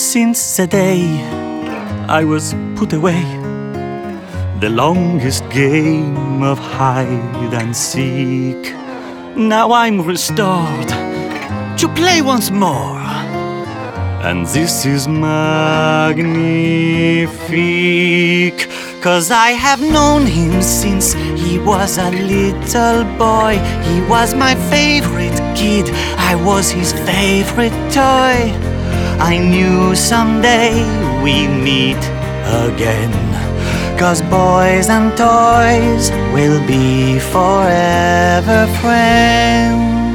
since the day I was put away. The longest game of hide and seek. Now I'm restored to play once more, and this is magnifique. 'Cause I have known him since he was a little boy. He was my favorite kid, I was his favorite toy. I knew someday we'd meet again, 'cause boys and toys will be forever friends.